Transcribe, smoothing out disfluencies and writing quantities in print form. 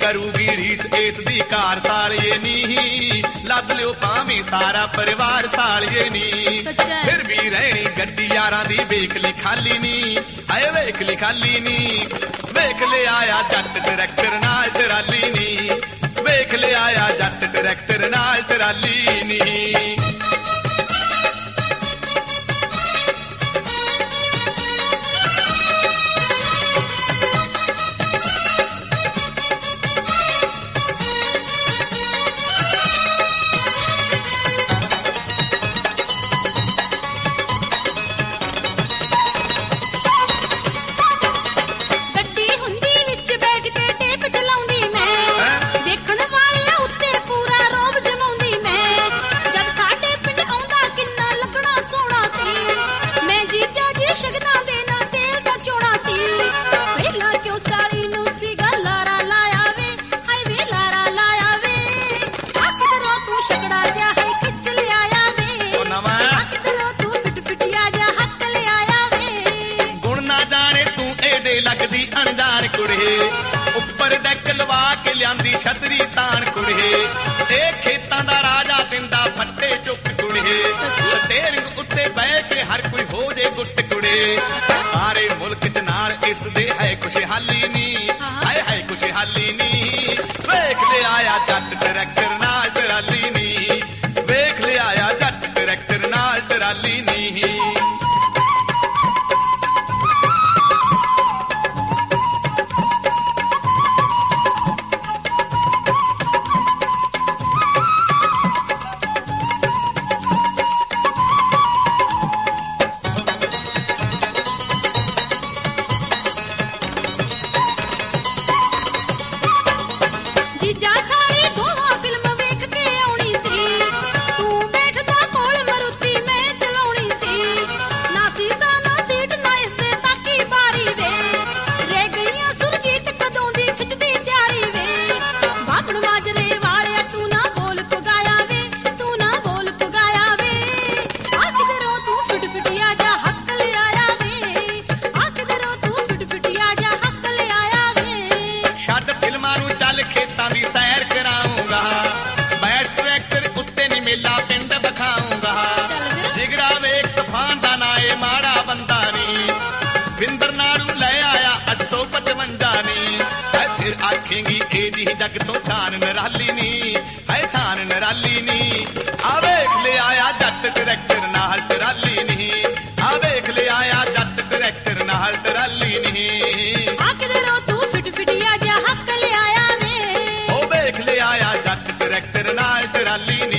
ਕਰੂਗੀ ਰੀਸ ਇਸ ਦੀ ਕਾਰ ਸਾਲੀਏ ਨੀ, ਲੱਦ ਲਿਓ ਭਾਵੇਂ ਸਾਰਾ ਪਰਿਵਾਰ ਸਾਲੀਏ ਨੀ। ਫਿਰ ਵੀ ਰਹਿਣੀ ਗੱਡੀ ਯਾਰਾਂ ਦੀ ਵੇਖ ਲਈ ਖਾਲੀ ਨੀ, ਹਾਏ ਵੇਖ ਲਈ ਖਾਲੀ ਨੀ। ਵੇਖ ਲਿਆ ਆਇਆ ਜੱਟ ਟਰੈਕਟਰ ਨਾਲ ਟਰਾਲੀ ਨੀ, ਵੇਖ ਲਿਆ ਆਇਆ ਜੱਟ ਟਰੈਕਟਰ ਨਾਲ ਟਰਾਲੀ ਨੀ। ਲੱਗਦੀ ਅਣਜਾਣ ਕੁੜੇ ਉੱਪਰ ਡੈਕ ਲਵਾ ਕੇ ਲਿਆਂਦੀ ਛਤਰੀ ਤਾਣ ਕੁੜੇ, ਇਹ ਖੇਤਾਂ ਦਾ ਰਾਜਾ ਦਿੰਦਾ ਫੱਟੇ ਚੁੱਕ ਕੁੜੇ, ਸਟੇਰਿੰਗ ਉੱਤੇ ਬਹਿ ਕੇ ਹਰ ਕੋਈ ਹੋ ਜੇ ਗੁੱਟ ਕੁੜੇ। ਸਾਰੇ ਮੁਲਕ ਚ ਨਾਲ ਇਸ ਦੇ ਹੈ ਖੁਸ਼ਹਾਲੀ ਨੀ, ਹਾਏ ਹਾਏ ਖੁਸ਼ਹਾਲੀ ਨੀ। ਵੇਖ ਲਿਆ ਆਇਆ ਜੱਟ ਟਰੈਕਟਰ ਨਾਲ ਟਰਾਲੀ ਨੀ, ਵੇਖ ਲਿਆ ਆਇਆ ਜੱਟ ਟਰੈਕਟਰ ਨਾਲ ਟਰਾਲੀ ਨੀ। ਖੇਤਾਂ ਦੀ ਸੈਰ ਕਰਾਉਂਗਾ, ਬੈਠ ਟਰੈਕਟਰ ਉੱਤੇ ਨੀ ਮੇਲਾ ਪਿੰਡ ਵਿਖਾਉਂਗਾ। ਜਿਗੜਾ ਵੇਖ ਤੂਫਾਨ ਦਾ ਨਾ ਏ ਮਾੜਾ ਬੰਦਾ ਨੀ, ਬਿੰਦਰ ਨਾਲੋਂ ਲੈ ਆਇਆ 855 ਨੀ। ਫਿਰ ਆਖੇਂਗੀ ਇਹਦੀ ਜੱਗ ਤੋਂ ਛਾਨ ਨਰਾਲੀ ਨੀ, ਹਾਏ ਛਾਨ ਨਰਾਲੀ ਨੀ। ਆ ਵੇਖ ਲਿਆ ਆਇਆ ਜੱਟ ਟਰੈਕਟਰ ਨਾਲ ਟਰਾਲੀ ਨੀ, ਆ ਵੇਖ ਲਿਆ ਆਇਆ ਜੱਟ ਟਰੈਕਟਰ ਨਾਲ ਟਰਾਲੀ ਨੀ। ਵੇਖ ਲਿਆ ਆਇਆ ਜੱਟ ਟਰੈਕਟਰ ਨਾਲ ਟਰਾਲੀ ਨੀ।